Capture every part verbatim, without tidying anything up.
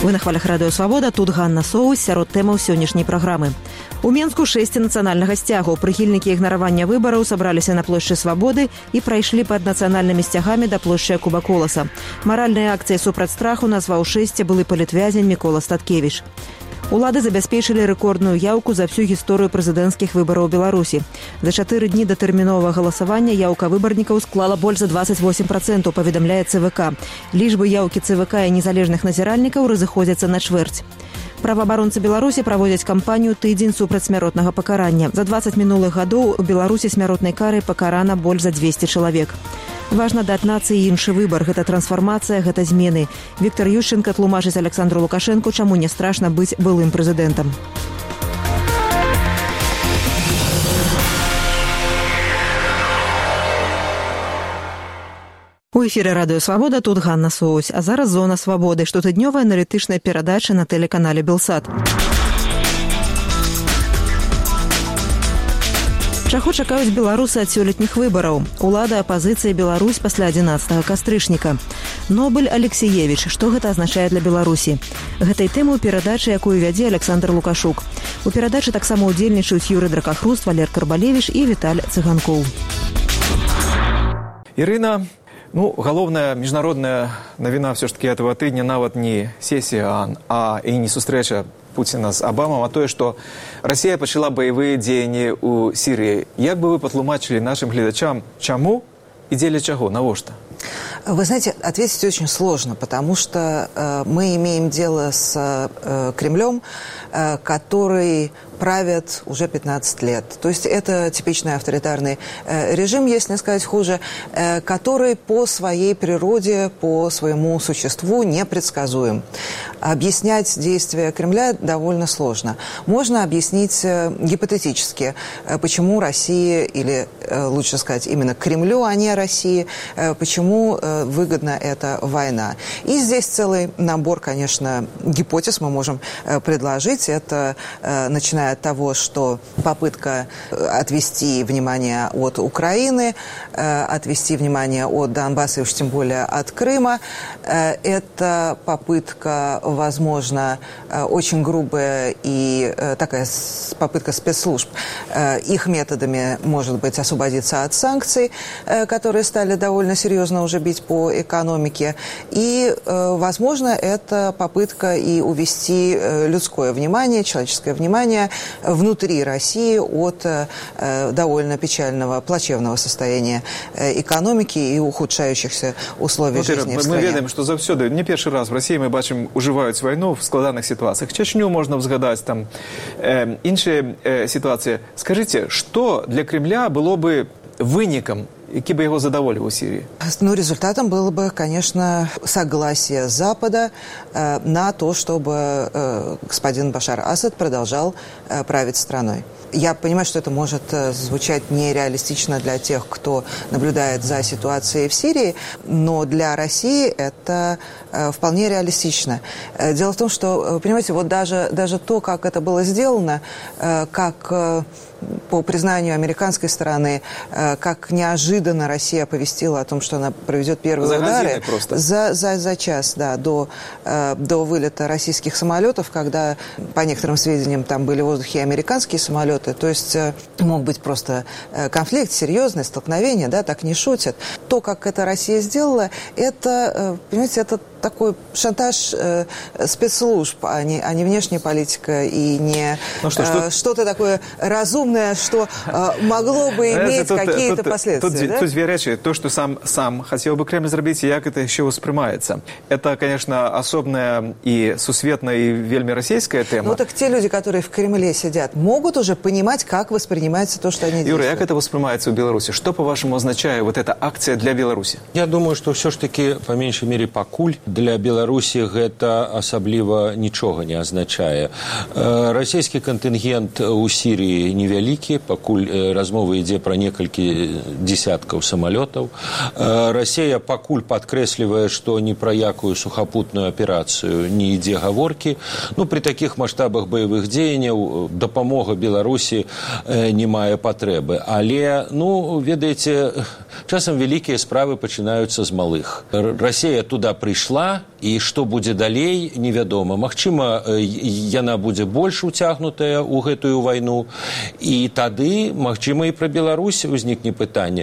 Вы на хвалях радыё «Свабода», тут Ганна Соус, сярод тэмаў сённяшняй праграмы. У Менску шэсць нацыянальнага сцягу. Прыхільнікі ігнаравання выбараў сабраліся на плошчы Свабоды і прайшлі пад нацыянальнымі сцягамі да плошчы Якуба Коласа. Маральнай акцыяй супраць страху назваў шэсць былы палітвязень Мікола Статкевіч. Улады забяспечылі рэкордную яўку за всю гісторыю прэзідэнцкіх выбараў Беларусі. За чатыры дні да тэрміновага галасавання яўка выбарнікаў склала больш за двадцать восемь процентов, паведамляе ЦВК. Лічбы яўкі ЦВК і незалежных назіральнікаў разыходзяцца на чвэрць. Праваабаронцы Беларусі праводзяць кампанію «Тыдзень супраць смяротнага пакарання». За двадцать мінулых гадоў у Беларусі смяротнай карай пакарана больш за двести чалавек. Важна даць нацыі іншы выбар. Гэта трансфармацыя, гэта змены. Віктор Ющенко тлумачыць Александру Лукашенку, чаму не страшна быць былым прэзідэнтам. У эфіры радыё «Свабода», тут Ганна Соус. А зараз «Зона свабоды», штотыднёвая аналітычная перадача на тэлеканале «Белсат». Чаго чакаюць беларусы ад сёлетніх выбараў? Улада, апазіцыя, Беларусь пасля адзінаццатага кастрычніка. Нобель Алексеевич. Што гэта азначае для Беларусі? Гэтай тэмы ў перадачы, якую вядзе Александр Лукашук. У перадачы таксама ўдзельнічаюць Юрый Дракахруст, Валер Карбалевич і Віталь Цыганкоў. Ірына, ну, галоўная міжнародная навіна все ж таки этого тыдня нават не сесія, а і не сустрэча Путина с Обамом, а то, что Россия пачала боевые дзеянні у Сирии. Як бы вы патлумачылі нашим глядачам, чаму и дзеля чаго, навошта? Вы знаете, ответить очень сложно, потому что э, мы имеем дело с э, Кремлем, э, который правит уже пятнадцать лет. То есть это типичный авторитарный э, режим, если не сказать хуже, э, который по своей природе, по своему существу непредсказуем. Объяснять действия Кремля довольно сложно. Можно объяснить э, гипотетически, э, почему Россия, или э, лучше сказать именно Кремлю, а не России, э, почему э, выгодна эта война. И здесь целый набор, конечно, гипотез мы можем э, предложить. Это э, начиная от того, что попытка отвести внимание от Украины, э, отвести внимание от Донбасса и уж тем более от Крыма. Э, это попытка, возможно, э, очень грубая и э, такая попытка спецслужб э, их методами, может быть, освободиться от санкций, э, которые стали довольно серьезно уже бить по экономике. И, э, возможно, это попытка и увести э, людское внимание, человеческое внимание внутри России от э, довольно печального, плачевного состояния э, экономики и ухудшающихся условий ну, жизни мы, в стране. Мы ведаем, что завсёды, не перший раз в России мы бачим, уживаюць войну в складаных ситуациях. Чечню можно взгадать, там, э, іншие э, ситуации. Скажите, что для Кремля было бы выником, які бы его задоволил у Сирии? Ну, результатом было бы, конечно, согласие Запада э, на то, чтобы э, господин Башар Асад продолжал э, править страной. Я понимаю, что это может э, звучать нереалистично для тех, кто наблюдает за ситуацией в Сирии, но для России это э, вполне реалистично. Э, дело в том, что, понимаете, вот даже, даже то, как это было сделано, э, как... Э, по признанию американской стороны, э, как неожиданно Россия оповестила о том, что она проведет первые за удары за, за, за час да, до, э, до вылета российских самолетов, когда, по некоторым сведениям, там были в воздухе американские самолеты. То есть э, мог быть просто э, конфликт, серьезное столкновение, да, так не шутят. То, как это Россия сделала, это, э, понимаете, это такой шантаж э, спецслужб, а не, а не внешняя политика и не ну что, э, что... что-то такое разумное, что э, могло бы иметь какие-то последствия. Тут, да? тут две речи. То, что сам, сам хотел бы Кремль сделать, и как это еще воспринимается. Это, конечно, особная и сусветная, и вельми российская тема. Ну так те люди, которые в Кремле сидят, могут уже понимать, как воспринимается то, что они делают. Юра, как это воспринимается в Беларуси? Что, по-вашему, означает вот эта акция для Беларуси? Я думаю, что все-таки, по меньшей мере, пакуль для Беларусі гэта асабліва нічога не азначае. Расійскі кантынгент у Сірыі невялікі, пакуль размова ідзе пра некалькі десяткаў самалётаў. Расія пакуль падкрэслівае, што ні пра якую сухапутную аперацыю не ідзе гаворкі. Ну, пры такіх маштабах баявых дзеянняў дапамога Беларусі не мае патрэбы. Але, ну, ведаеце, часам вялікія справы пачынаюцца з малых. Расія туды прыйшла, і што будзе далей, невядома. Магчыма, яна будзе больш уцягнутая ў гэтую вайну, і тады, магчыма, і пра Беларусь узнікне пытанне.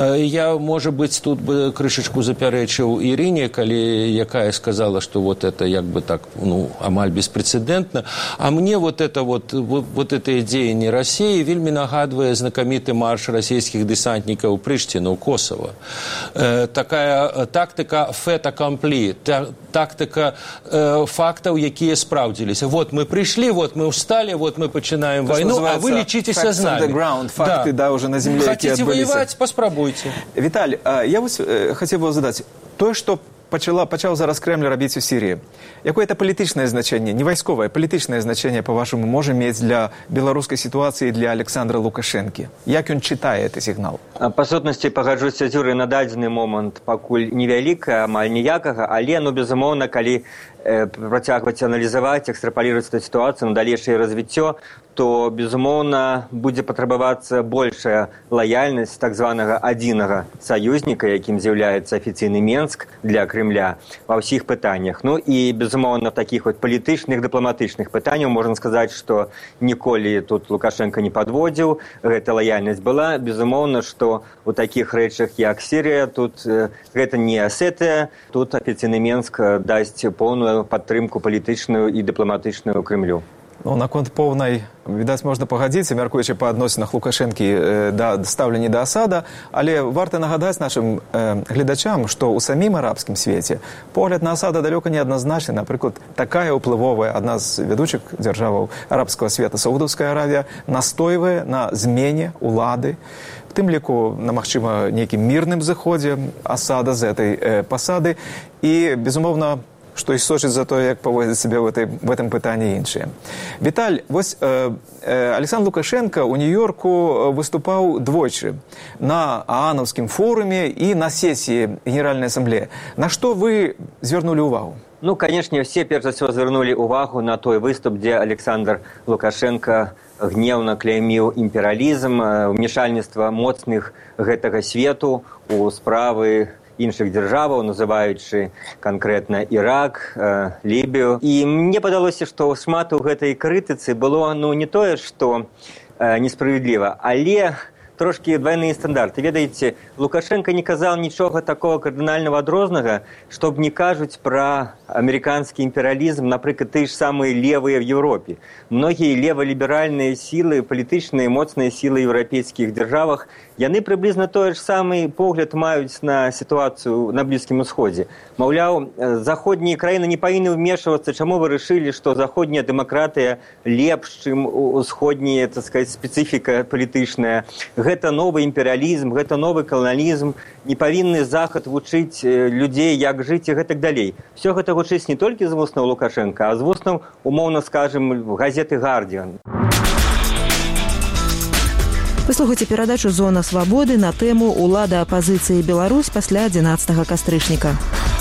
Я, можа быць, тут бы крышачку запярэчыў Ірыне, калі якая сказала, што вот это як бы так, ну, амаль беспрецедентна. А мне вот это вот, вот, вот это дзеянне России вельмі нагадвае знакаміты марш расійскіх дэсантнікаў Прыштіну, Косово. Э, такая тактыка fait accompli, та, тактыка э, фактаў, якія спраўдзіліся. Вот мы пришли, вот мы устали, вот мы пачинаем то, войну, а вы лечитеся с нами. Ground, факты, да. Да, уже на земле. Хотите воевать? Паспрабуйте. Виталь, я вот э, хотел бы задать. То, что Почала, почав зараз Кремль робити у Сирии. Якое это политичное значение, не войсковое, политичное значение, по-вашему, может иметь для белорусской ситуации и для Александра Лукашенко? Як он читает этот сигнал? По сутности, погоджуся з Юрой, на дадзены момент пакуль невялікага, амаль ніякага, але, ну, безумоўна, калі э, працягваць аналізаваць, экстрапалировать эту ситуацию на дальнейшее развіццё, то, безумоўна, будзе патрабавацца большая лаяльнасць так званага адзінага саюзніка, якім з'яўляецца афіцыйны Менск для Кремля ва ўсіх пытаннях. Ну і, безумоўна, в таких вот палітычных, дыпламатычных пытанняў можна сказаць, што ніколі тут Лукашенко не падводзіў, гэта лаяльнасць была. Безумоўна, што у такіх рэчах, як Сірія, тут э, гэта не Асетыя, тут афіцыйны Менск дасць поўную падтрымку палітычную і дыпламатычную Кремлю. Ну, наконт поўнай, відаць, можна пагадзіцца, мяркуючы па адносінах Лукашэнкі э, да стаўлення да Асада, але варта нагадаць нашым э, гледачам, што ў самім арабскім свеце погляд на Асада далёка не адназначны. Напрыклад, такая ўплывовая адна з вядучых дзяржаваў арабскага света, Саудаўская Аравія, настойвае на змене улады, в тым ліку на, магчыма, нейкім мірным зыходзе Асада з этой э, пасады і, безумоўна, што і сочыць за то, як паводзіць сябе в, этой, в этом пытанні іншыя. Віталь, вось э, э, Александр Лукашенко ў Нью-Йорку выступаў двойчы на ААНаўскім форуме і на сесіі Генеральнай Ассамблеі. На што вы звярнулі ўвагу? Ну, конечно, все, перш за всего, звернули увагу на той выступ, где Александр Лукашенко гневно клейміў імперыялізм, ўмешальніцтва моцных гэтага свету у справы іншых дзяржаваў, называючы канкрэтна Ірак, э, Лібію. І мне падалося, што шмат у гэтай крытыцы было, ну, не тое, што э, несправядліва, але трошкі двойныя стандарты. Ведаеце, Лукашенко не казаў нічога такого кардынальнага адрознага, што б не кажуць пра амерыканскі імперыялізм, напрыклад, тыя ж самыя левыя в Еўропе. Многія леваліберальныя сілы, палітычныя моцныя сілы ў еўрапейскіх дзяржавах, яны прыблізна той ж самы погляд маюць на сітуацыю на Блізкім Усходзе. Маўляў, заходнія краіны не павінны вмешвацца, чаму вы рашылі, што заходняя дэмакратыя лепш, чым усходняя, так сказать, спецыфіка палітычная. Гэта новы імперыялізм, гэта новы каланалізм, не павінны захад вучыць людзей, як жыць і гэтак далей. Всё гэта гучыць не толькі з вуснаў Лукашенка, а з вуснаў, умоўна скажем, газеты «Гардиан». Вы слухаеце перадачу «Зона свабоды» на тэму «Улада апазіцыі Беларусь пасля адзінаццатага кастрычніка».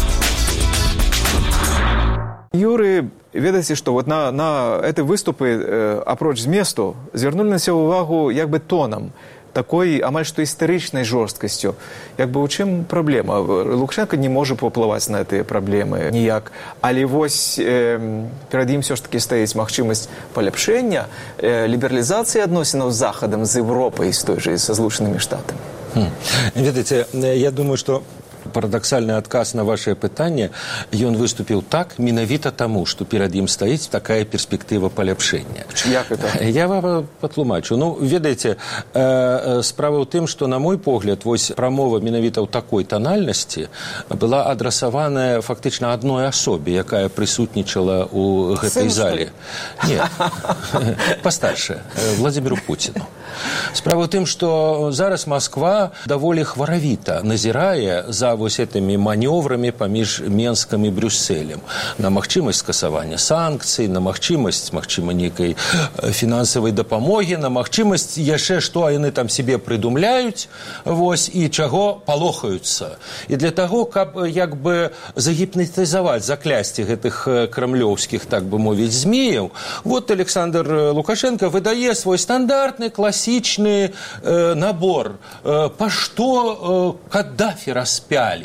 Юры, ведаеце, што вот на, на эти выступы, э, апроч зместу, звярнулі на сябе ўвагу як бы тонам, такой амаль што істэрычнай жорсткасцю. Як бы ў чым праблема? Лукашенко не можа паўплываць на гэтыя праблемы ніяк. Але вось э, перад ім ўсё ж такі стаіць магчымасць паляпшэння, э, лібералізацыі адносінаў з Захадам, з Еўропай, з той жа, са Злучанымі Штатамі. Хм. Ведаеце, я думаю, што парадаксальны адказ на ваше пытанне, ён выступіў так менавіта таму, што перад ім стаіць такая перспектыва паляпшэння. Як это? Я вам патлумачу. Ну, ведаеце, э, справа ў тым, што, на мой погляд, вось прамова менавіта ў такой танальнасці была адрасаваная фактычна адной асобе, якая прысутнічала ў гэтай зале. Не, пастаршая, Владимиру Путину. Справа ў тым, што зараз Москва даволі хваравіта назірае за вось этими маневрами паміж Менскам і Брюсселем. На магчымасць скасавання санкцый, на магчымасць, магчыма, нейкай фінансавай дапамогі, на магчымасць яшчэ, што яны там себе прыдумляюць, вось, і чаго палохаюцца. І для таго, каб як бы загіпнатызаваць, заклясці гэтых крамлёўскіх, так бы мовіць, змеяў, вот Александр Лукашенко выдае свой стандартны, класічны э, набор. Э, па што э, Каддафі распялі?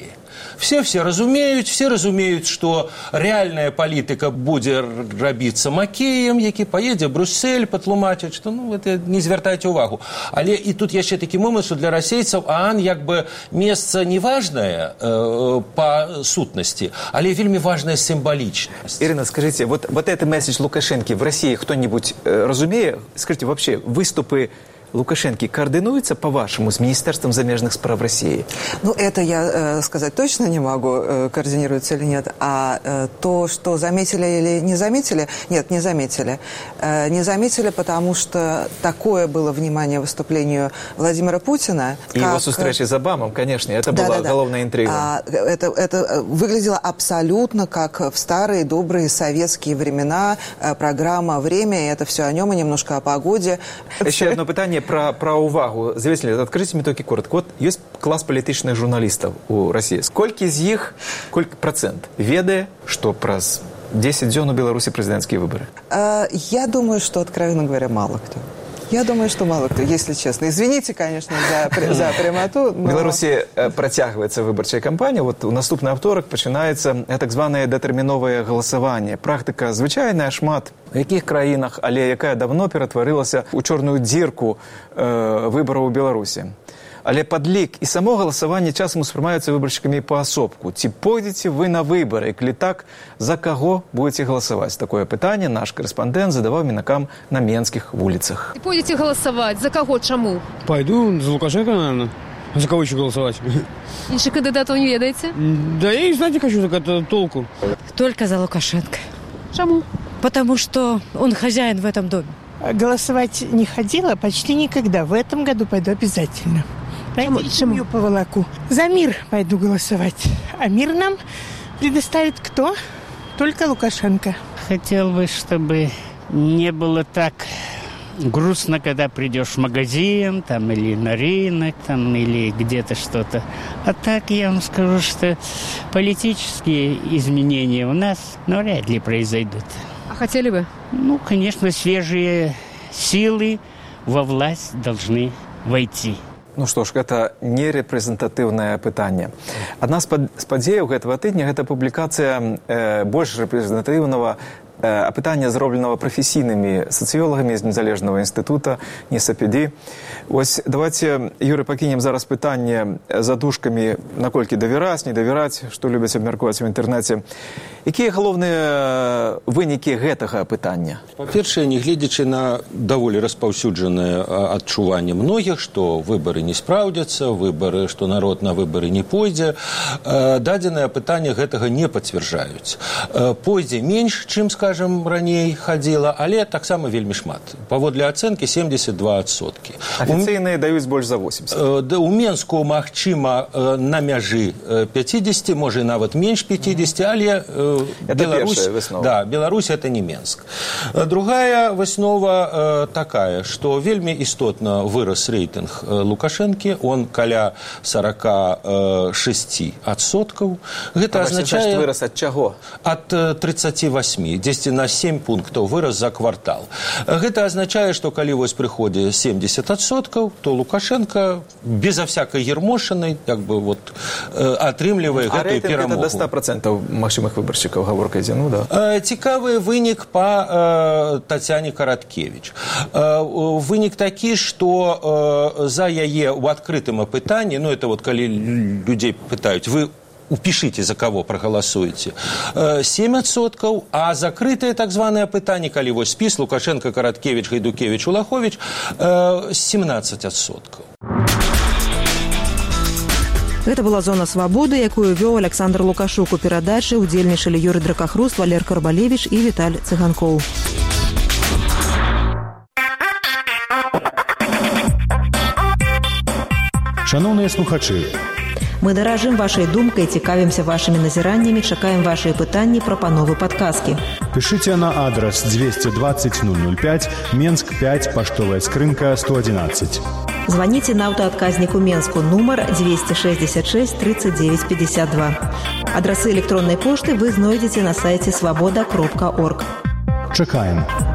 все все разумеюць, все разумеюць, што рэальная палітыка будзе рабіцца Макеем, які паедзе Брюссель, патлумачыць, што ну, это не звяртайце ўвагу. Але і тут яшчэ такі момент, што для расейцаў ААН як бы месца не важнае э, па сутнасці, але вельмі важная символичность. Ирина, скажите, вот, вот этот месседж Лукашенко в России кто-нибудь э, разумеет? Скажите, вообще, выступы Лукашенко координуется, по-вашему, с Министерством замежных справ России? Ну, это я э, сказать точно не могу, э, координируется или нет. А э, то, что заметили или не заметили, нет, не заметили. Э, не заметили, потому что такое было внимание выступлению Владимира Путина. И как... его встречи с Обамом, конечно, это да, была да, головная да. интрига. А, это, это выглядело абсолютно как в старые добрые советские времена, э, программа «Время», и это все о нем, и немножко о погоде. Еще одно питание. Про, про увагу. Зависели, откажите мне только коротко. Вот есть класс политичных журналистов у России. Сколько из них, сколько процент ведает, что про десять дзён у Беларуси президентские выборы? А, я думаю, что, откровенно говоря, мало кто. Я думаю, что мало кто, если честно. Извините, конечно, за, за прямоту. Но... В Беларуси протягивается выборчая кампания. Вот у наступный авторок починается так званое датэрміновае голосование. Практика звычайная, шмат в яких краінах, але якая давно ператварылася ў чорную дзірку э, выбораў у Беларуси. Але падлік і само галасаванне часам успрымаюцца выбаршчыкамі паасобку. Ці пойдзеце вы на выборы? І калі так, за каго будете галасаваць? Такое пытанне наш корэспандэнт задаваў мінакам на менскіх вуліцах. Пойдете голосовать? За кого? Чему? Пойду за Лукашенко, наверное. За кого еще голосовать? Інших кандидатов не ведаете? Да я и знать не хочу, так это толку. Только за Лукашенко. Чему? Потому что он хозяин в этом доме. Голосовать не ходила почти никогда. В этом году пойду обязательно. Пойду семью поволоку. За мир пойду голосовать. А мир нам предоставит кто? Только Лукашенко. Хотел бы, чтобы не было так грустно, когда придешь в магазин, там, или на рынок, там, или где-то что-то. А так я вам скажу, что политические изменения у нас навряд ли произойдут. А хотели бы? Ну, конечно, свежие силы во власть должны войти. Ну што ж, гэта не рэпрэзентатыўнае пытанне. Адна з падзеяў гэтага тыдня гэта публікацыя э, больш рэпрэзентатыўнага э, апытання, зробленага прафесійнымі сацыёлагамі з незалежнага інстытута НЕСАПД. Вось давайте, Юрый, пакінем зараз пытанне за дужкамі, наколькі давяраць, не давяраць, што любяць абмяркоўваць у інтэрнэце. Якія галоўныя вынікі гэтага пытання? Па-першае, не гледзячы на даволі распаўсюджанае адчуванне многіх, што выбары не спраўдзяцца, выбары, што народ на выбары не пойдзе, дадзенае пытанне гэтага не пацвярджаюць. Пойдзе менш, чым, скажам, раней хадзіла, але таксама вельмі шмат. Паводле ацэнкі семьдесят два адсоткі. Афіцыйныя даюць больш за восемьдесят. У Менску, магчыма, на мяжы пятьдесят, можа і нават менш пятьдесят, але Беларусь, да, Беларусь это не Менск. Другая выснова такая, што вельмі істотна вырас рэйтынг Лукашенко, он каля сорок шесть адсоткаў. Гэта означае вырас ад чаго? Ад тридцати восьми, дзесьці на семь пунктаў вырас за квартал. Гэта означае, што калі вось прыходзе семьдесят адсоткаў, то Лукашенко безо всякой ермошины как бы вот атрымлівае а гэтую перамогу. А рэйтынг это до ста процентаў магчымых выбаршчыкаў, гаворка ідзе, ну да. Цікавы вынік па Татьяне Караткевич. Вынік такі, што за яе ў адкрытым апытанні, ну это вот калі людзей пытаюць, вы упишите, за кого проголосуете, семь адсоткаў, а закрытое так званое пытанне, калі вось спіс Лукашенко, Караткевич, Гайдукевич, Улахович, семнадцать адсоткаў. Гэта была «Зона свабоды», якую вёў Александр Лукашук. У перадачы удзельнічалі Юрый Дракахруст, Валер Карбалевич і Віталь Цыганкоў. Шановныя слухачы, мы даражым вашай думкай, цікавімся вашымі назіраннямі, чакаем вашыя пытанні, прапановы, падказкі. Пишите на адрес двести двадцать ноль ноль пять, Менск пять, поштовая скрынка сто одиннадцать. Звоните на автоотказнику Менску, номер двести шестьдесят шесть тридцать девять пятьдесят два. Адресы электронной почты вы знойдете на сайте свобода кропка орг. Чекаем.